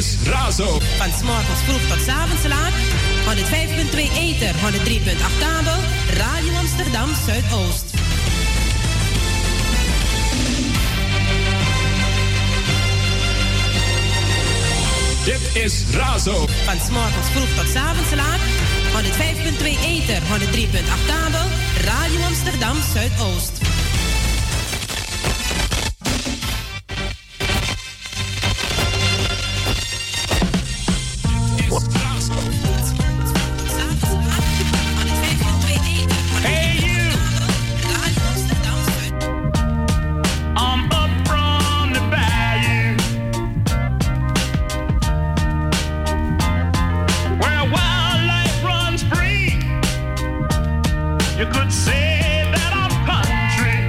is Razo. Van 's morgens vroeg tot 's avonds laat. 105.2 ether, 103.8 kabel. Radio Amsterdam Zuidoost. Dit is Razo. Van 's morgens vroeg tot 's avonds laat. 105.2 ether, 103.8 kabel. Radio Amsterdam Zuidoost. You could say that I'm country.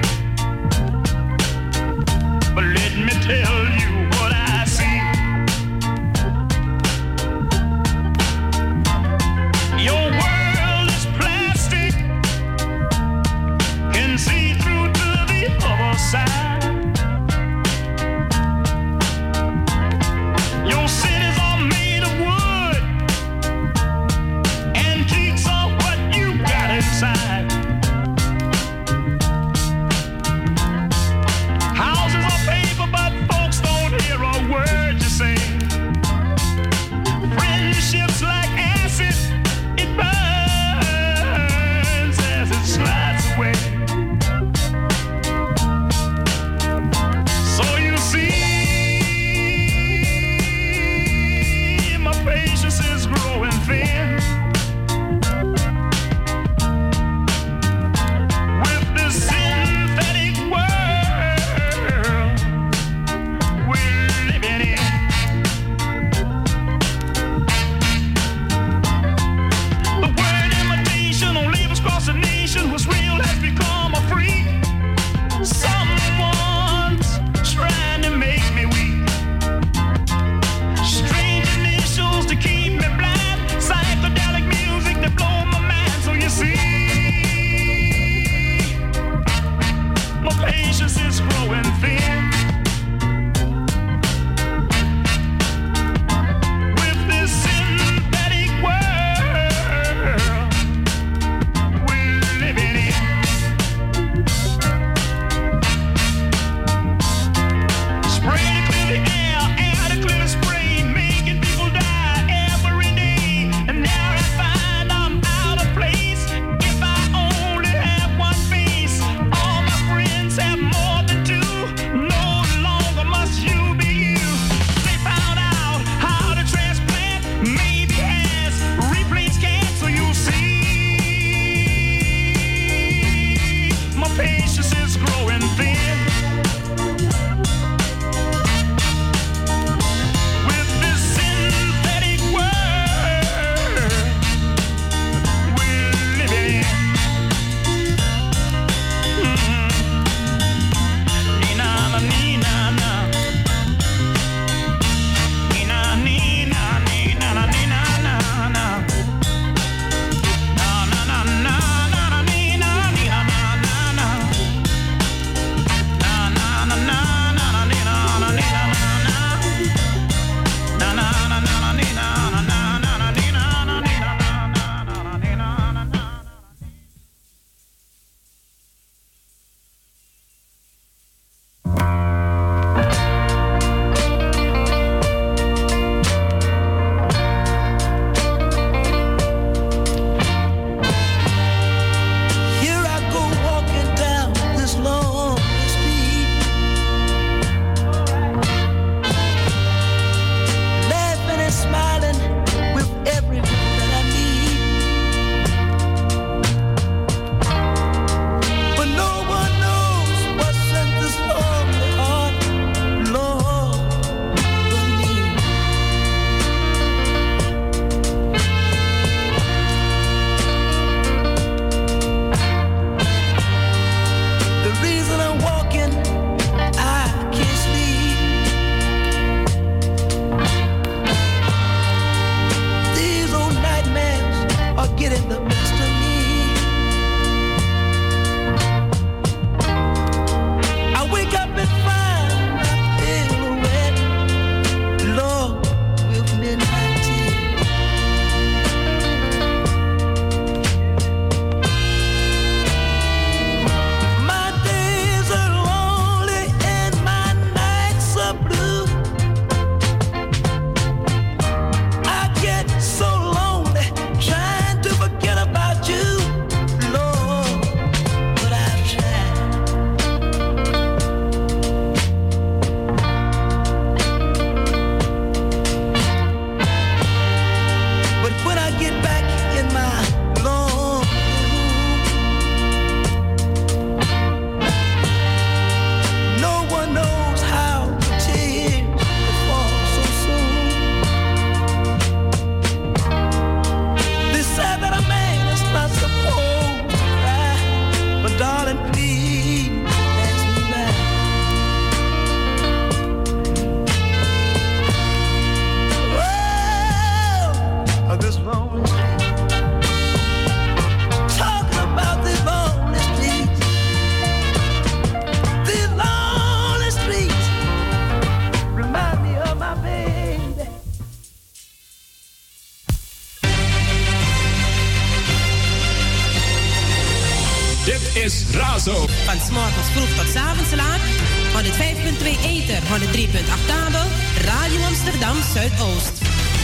van 's morgens vroeg tot 's avonds laat. 105.2 ether, 103.8 kabel. Radio Amsterdam Zuidoost.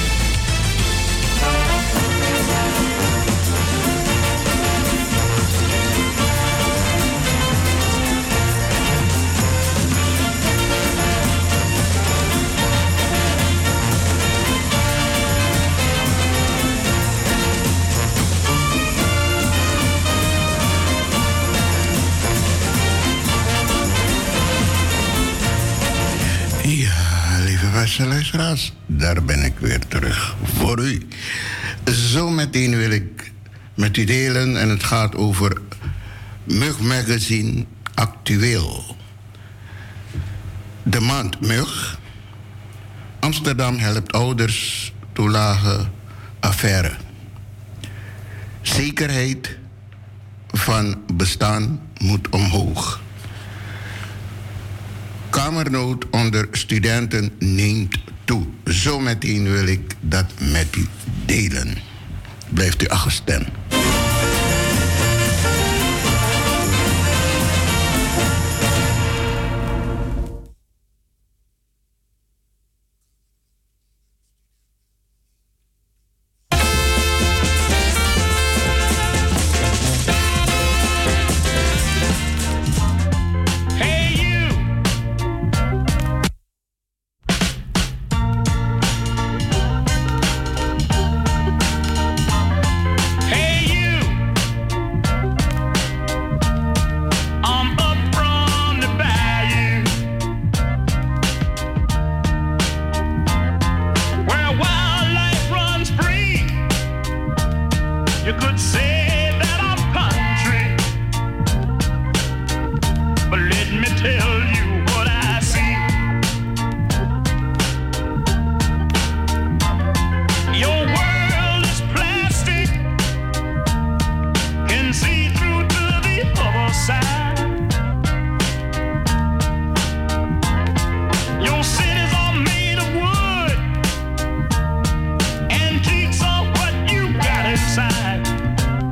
Beste luisteraars, daar ben ik weer terug voor u. Zometeen wil ik met u delen en het gaat over Mug Magazine Actueel. De maand Mug. Amsterdam helpt ouders toelage affaire. Zekerheid van bestaan moet omhoog. Kamernood onder studenten neemt toe. Zometeen wil ik dat met u delen. Blijft u afgestemd. Inside.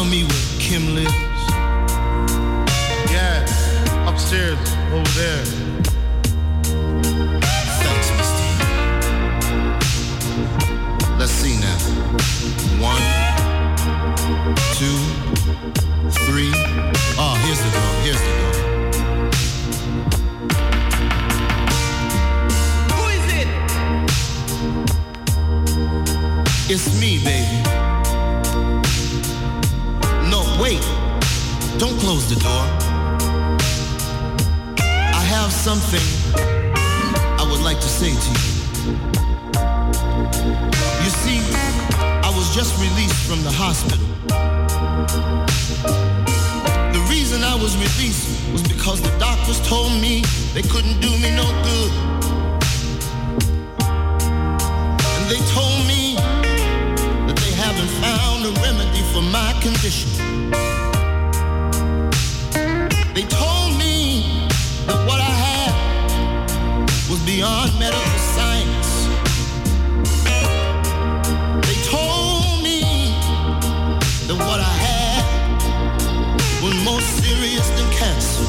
tell me where Kim lives? Yeah, upstairs, over there. Thanks, mister. Let's see now. 1, 2, 3. Oh, here's the door, here's the door. Who is it? It's me, baby. No, wait. Don't close the door. I have something I would like to say to you. You see, I was just released from the hospital. The reason I was released was because the doctors told me they couldn't do me no good. And they told me that they haven't found a remedy for my condition. They told me that what I had was beyond medical science. They told me that what I had was more serious than cancer.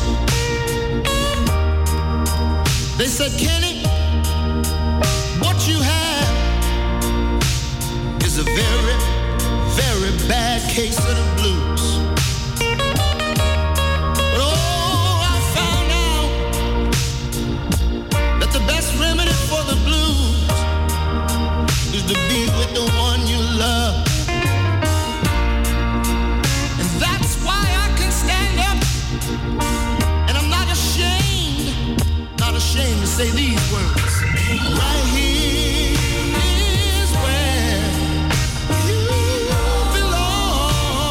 They said, Kenny, what you have is a very, very bad case of the blues. But oh, I found out that the best remedy for the blues is to be with the one you love. And that's why I can stand up, and I'm not ashamed to say these words. Right here is where you belong.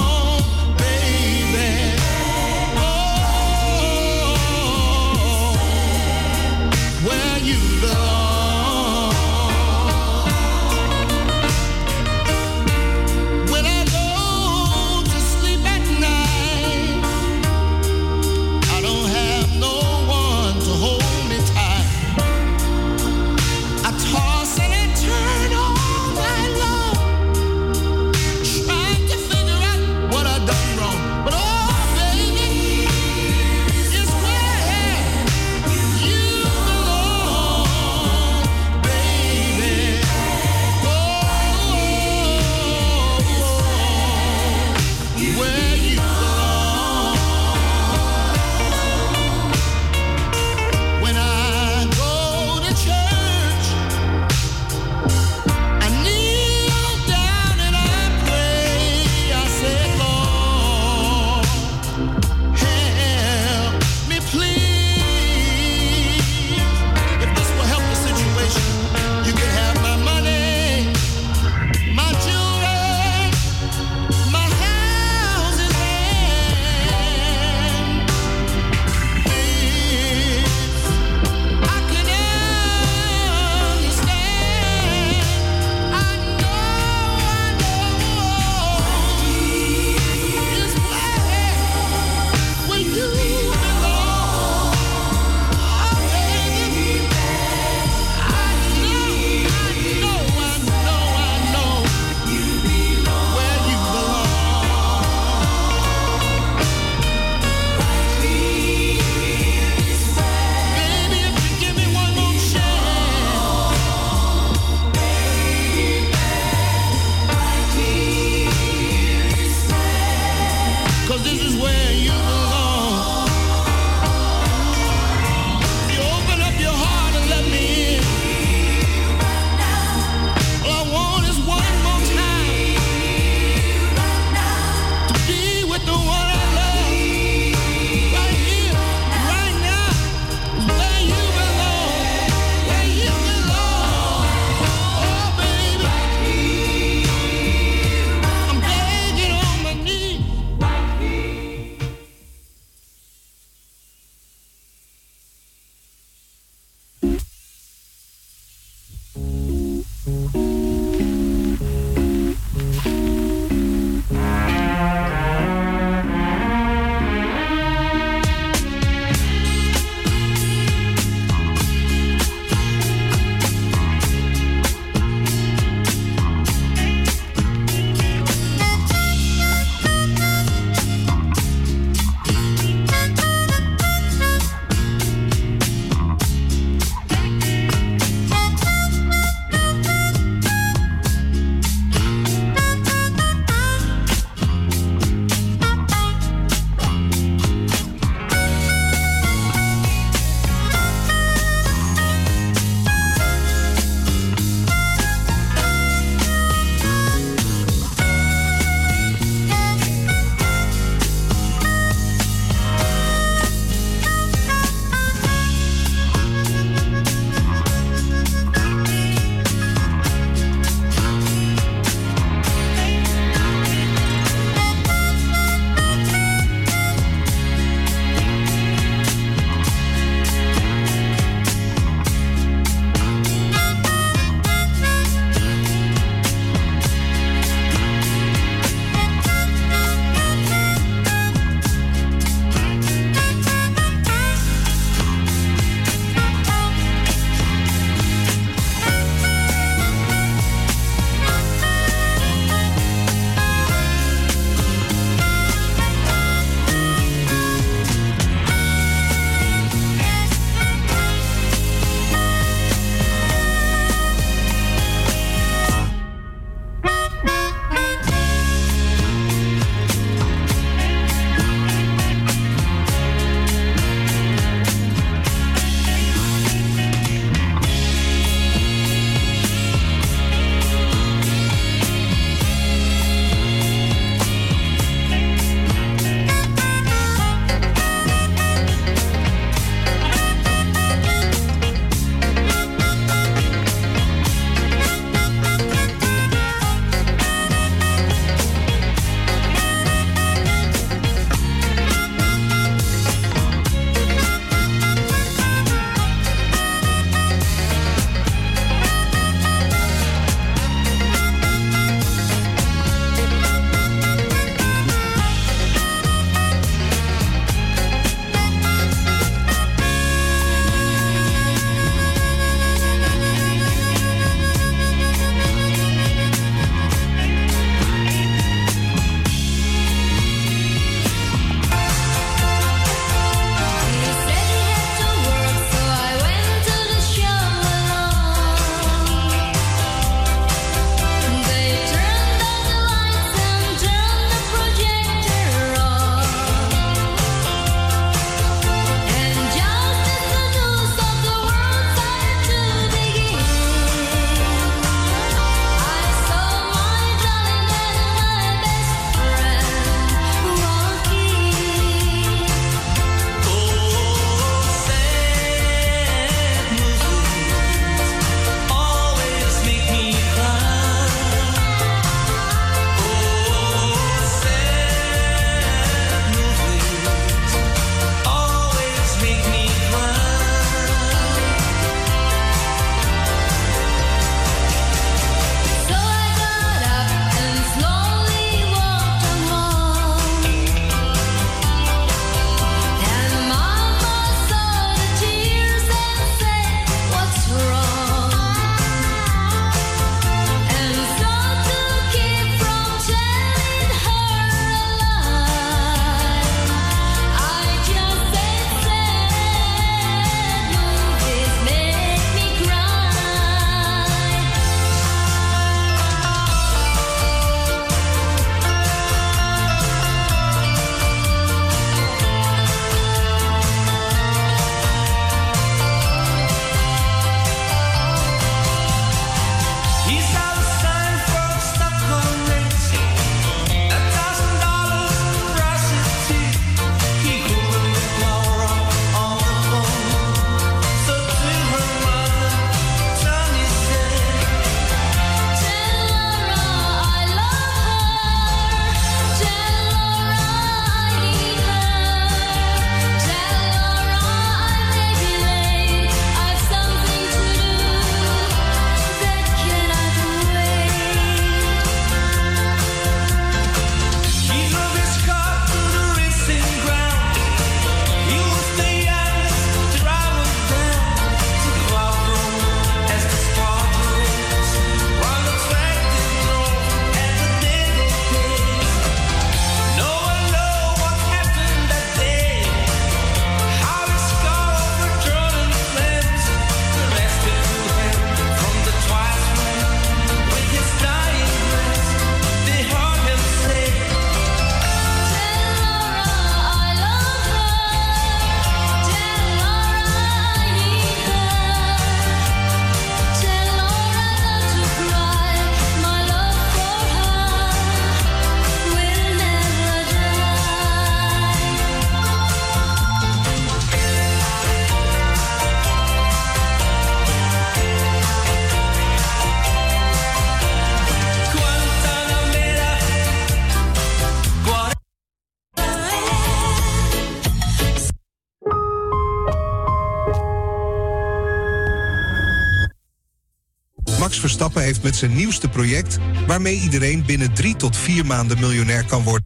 Verstappen heeft met zijn nieuwste project, waarmee iedereen binnen 3 tot 4 maanden miljonair kan worden.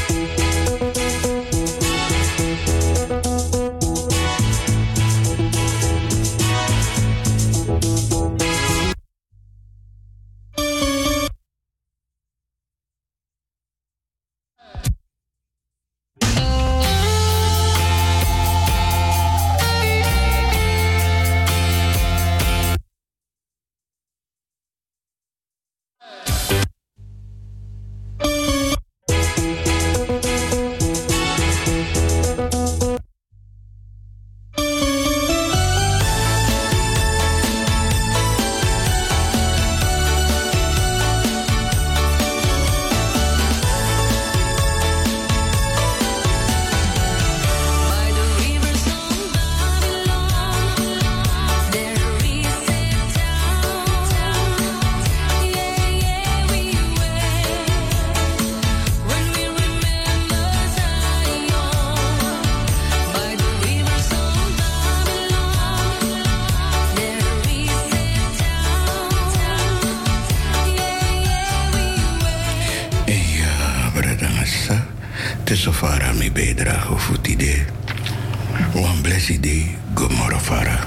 Tesofara mi bijdrage voor het idee. One bless idee, Gomorra Fara.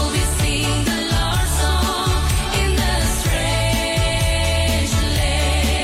Land.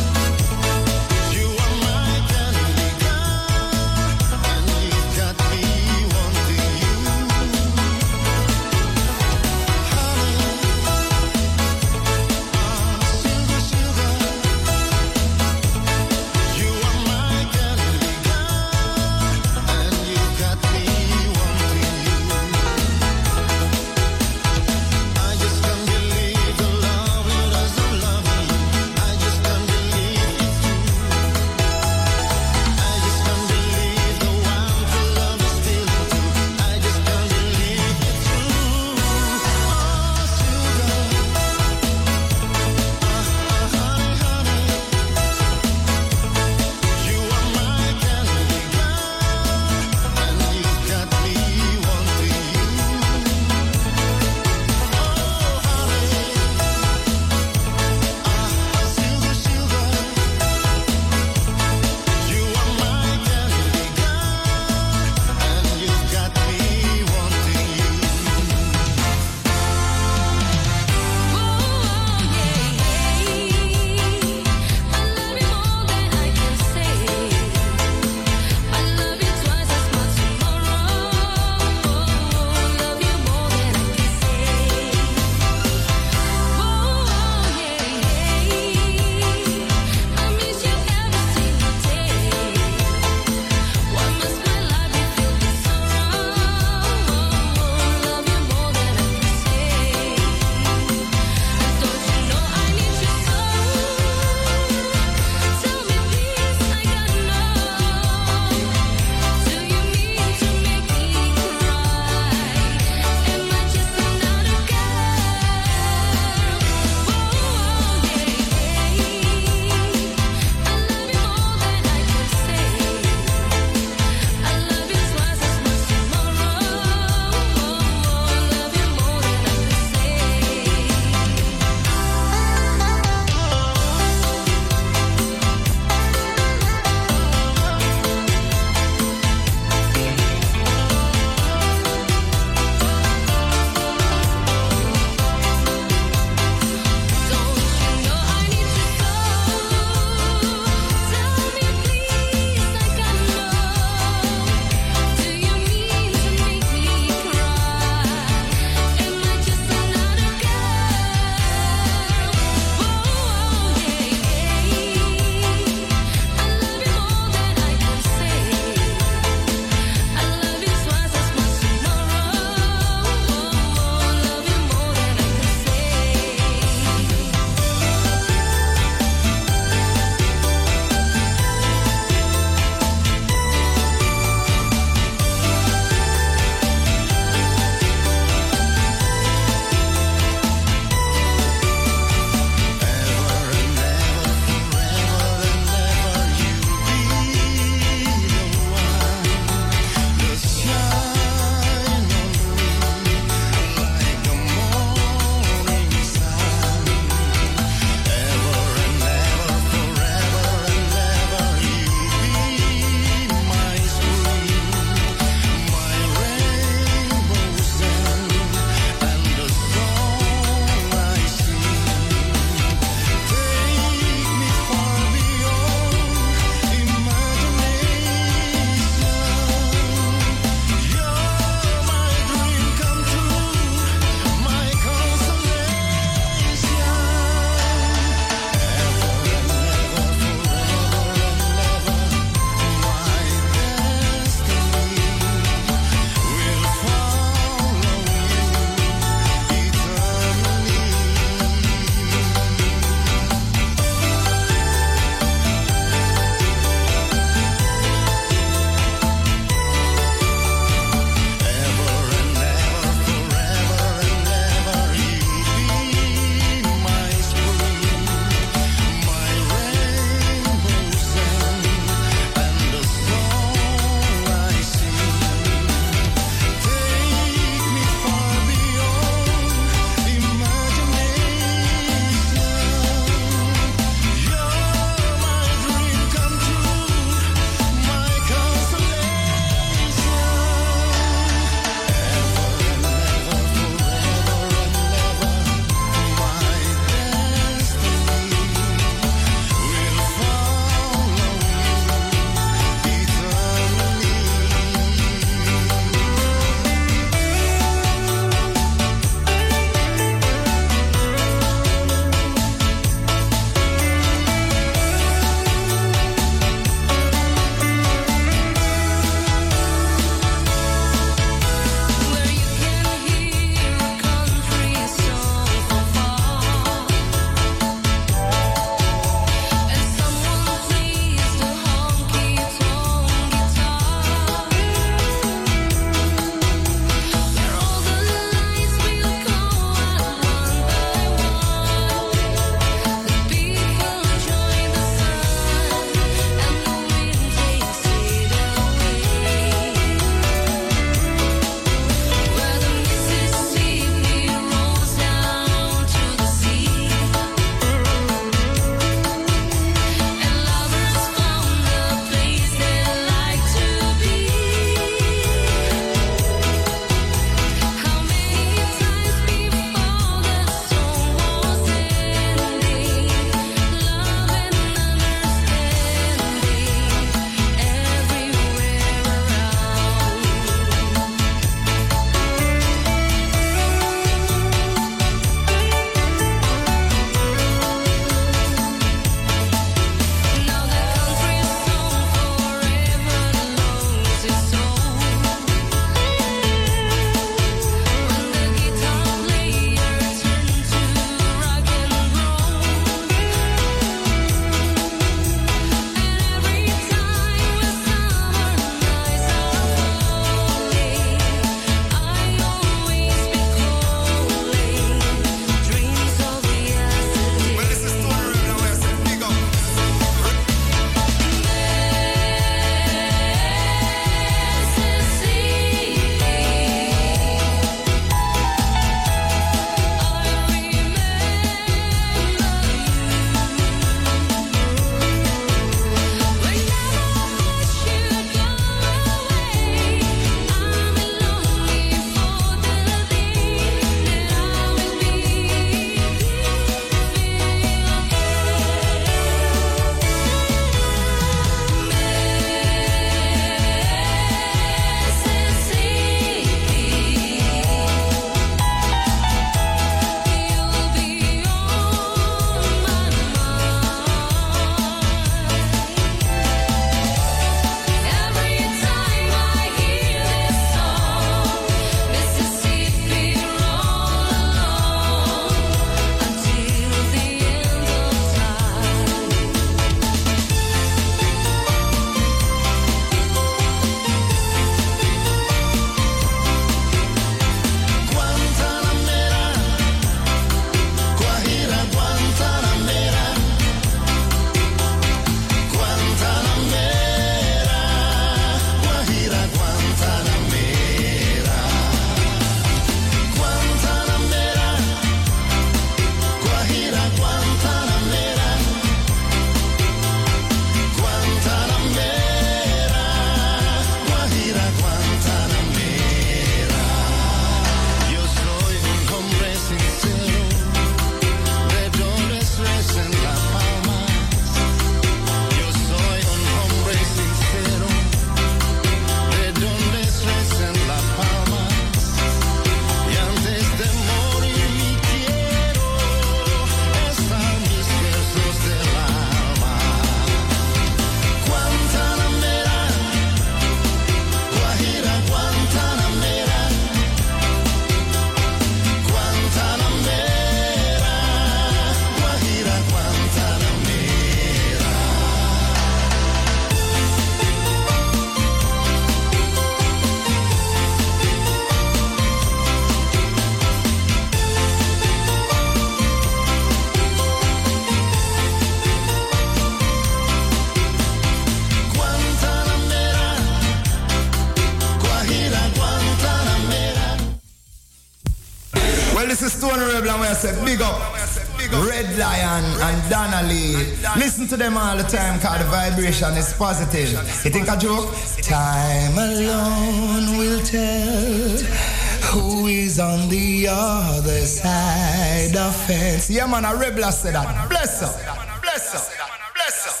Stone Rebel and we say big up Red Lion and Donna Lee. Listen to them all the time cause the vibration is positive. You think a joke? Time alone will tell who is on the other side of fence. Yeah man, a Rebel said that. Bless up. Bless up. Bless up.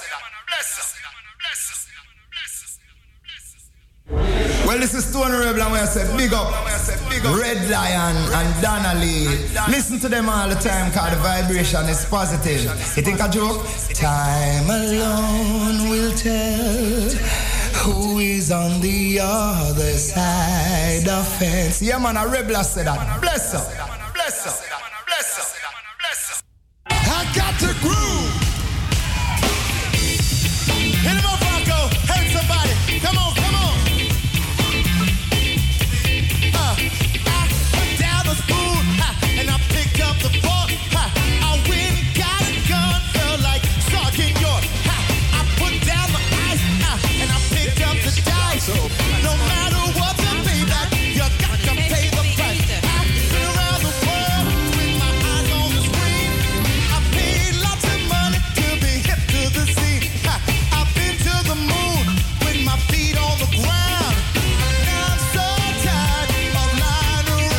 Well, this is Stone Rebel and we say big up Red Lion and Donna Lee. Listen to them all the time cause the vibration is positive. You think a joke? Time alone will tell who is on the other side of fence. Yeah man, a Rebel said that. Bless up. Bless up. Bless up. Bless up. I got to groove. Hit him up, Franco. Hurt somebody. Come on, come on. And I picked up the fork. I went and got a gun, felt like Sergeant York. I put down the ice and I picked up the dice. No matter what the payback, you got to pay the price. I've been around the world with my eyes on the screen. I paid lots of money to be hip to the scene. I've been to the moon with my feet on the ground. Now I'm so tired of lying around.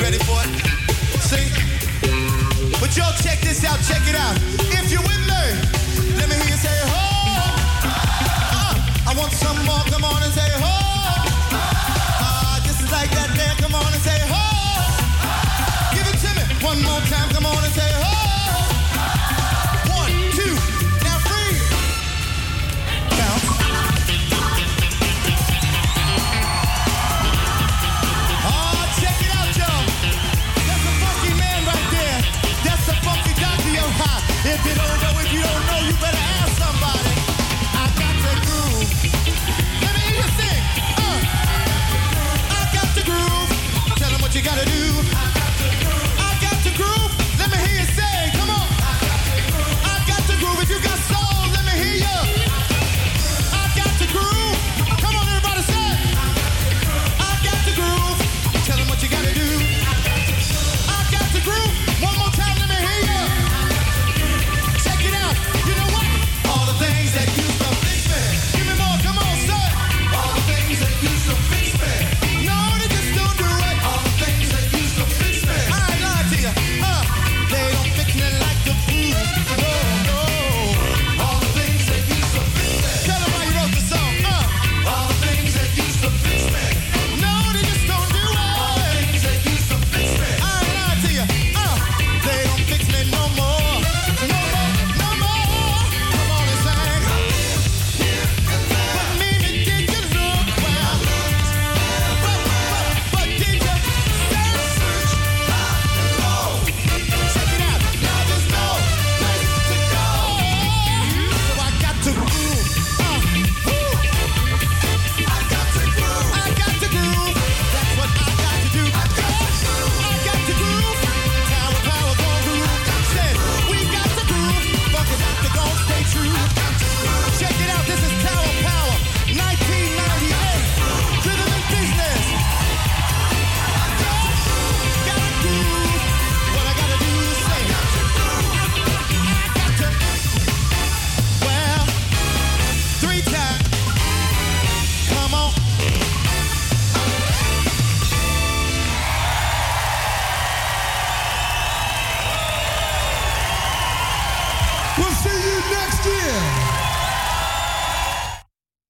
ready for it? See? But y'all check this out, check it out. If you're with me, let me hear you say, ho! I want some more, come on and say, ho! This is like that there, come on and say, ho! Give it to me one more time, come on and say, ho! 1, 2, now free! Bounce. Check it out, y'all. That's a funky man right there. That's a funky doctor, yo. If you don't know, if you don't know, you better ask somebody. I got the groove. Let me hear you sing. I got the groove. Tell them what you gotta do.